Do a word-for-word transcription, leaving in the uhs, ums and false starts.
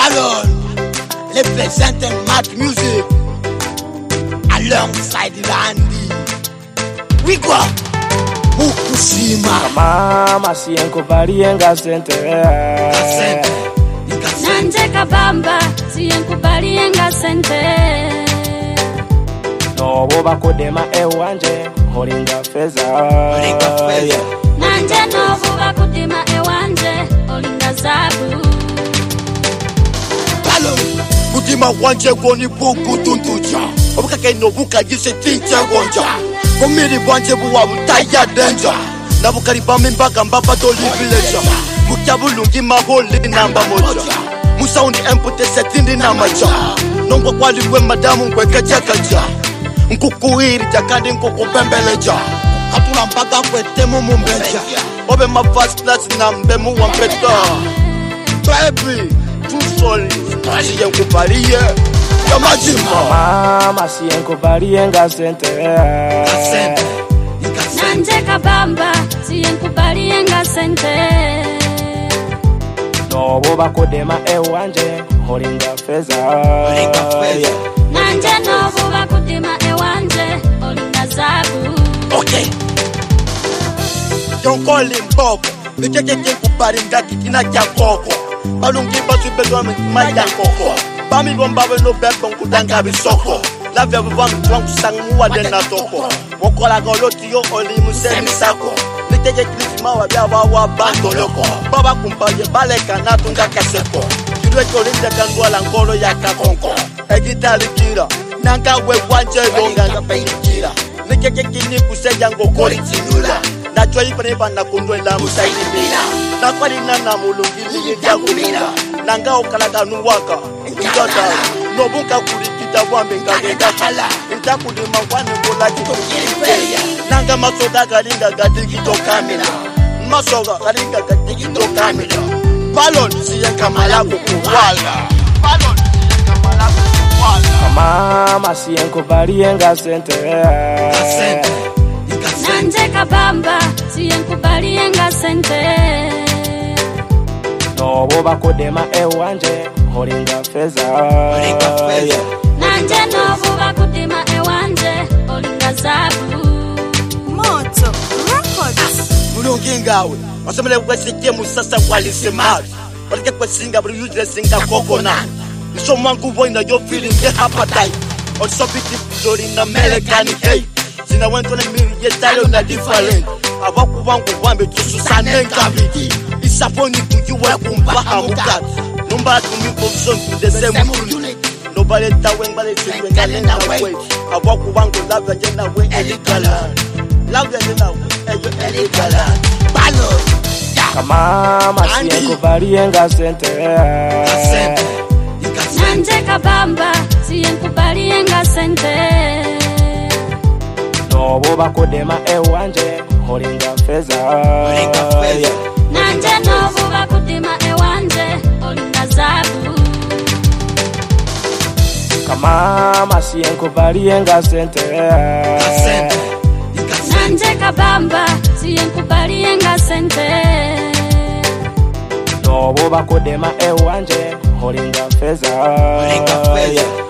Ballon, representing Mad Music, alongside Landy. We go, Fukushima. Mama siyenko balienga sente. Sente. Nanje kabamba siyenko balienga sente. No boba kodema ewanje holinga feza. Holinga feza. Nanje no boba kodema ewanje holinga zabu. Ballon, kutima wanje goni buku tuntuja. Obuka keno buka jise tinche gonja. Komiri wanje buwa utaya denja. Nabukari bami mbaka mbapa doli vileja. Mukabulungi maholi namba moja. Musaundi empute setindi na maja. Nongwa kwali kwe madamu nkwe kaja kaja. Nkukuhiri jakandi nkukubembeleja. Katuna mpaka kwe temu mumbeja. Obe ma first class na mbemu wampeta. Baby, too solid. Siyenko baliye Yamajima. Mama siyenko balienga sente. Sente. Nanje kabamba siyenko balienga sente. No boba kodema ewanje holinga feza. Holinga feza. Nanje no boba kodema ewanje holinga zabu. Okay. Yonko limboko Mikeke kuparinga kikina kya koko Balungi basu bedwa maya koko Bami bombawe no bebon kutanga bisoko La veve vami twangu sangu wade na toko Mokola goloti yo oli musemi sako Mikeke kilisima wabia wawa bando loko Baba kumpaye baleka na tunga kaseko Kidwe kolinja kangwa la ngolo ya kakonko Egita likira Nanga we wanje longa nga penikira Mikeke kini kuseja ngokoli tinula Na choi preba na kundwe la musaini bila Na kwali na na mulungi liye jangu bila Nanga okalaga nuwaka Nkata Nobunka kulikita wambe ngagenda kala Nta kudima wane kola kito kiripeya Nanga masoga galinga gati kito kamila Masoga galinga gati kito kamila Ballon siyenka malaku kuwala Ballon siyenka malaku kuwala Mama siyenko balienga sente. Sente. Nanje kabamba siyenko balienga sente. No boba kodema ewanje holinga feza. Holinga feza. Nanje no boba kodema ewanje holinga zabu. Moto Records. Mulungi ngawe wasemele kwesike musasa kwalisemali walike kwesinga buli useless singa coconut so mangu boy na yo feeling the appetite on so big story na melekani hey sina wento na miri yetalo na different abaku wangu wambe tususane ngabidi isaponi kujiwe kumba hamukat numba tumi position to the same unit nobody tawen bale chwe ngale na way abaku wangu love agenda we elikala love agenda we eyo elikala Ballon. Mama siyenko balienga sente. Sente. Nanje kabamba siyenko balienga sente. No boba kodema ewanje holinga feza. Holinga feza. Nanje no boba kodema ewanje holinga zabu. Mama siyenko balienga sente. Sente. Nanje kabamba siyenko balienga sente. No boba kodema ewanje holinga feza. Holinga feza.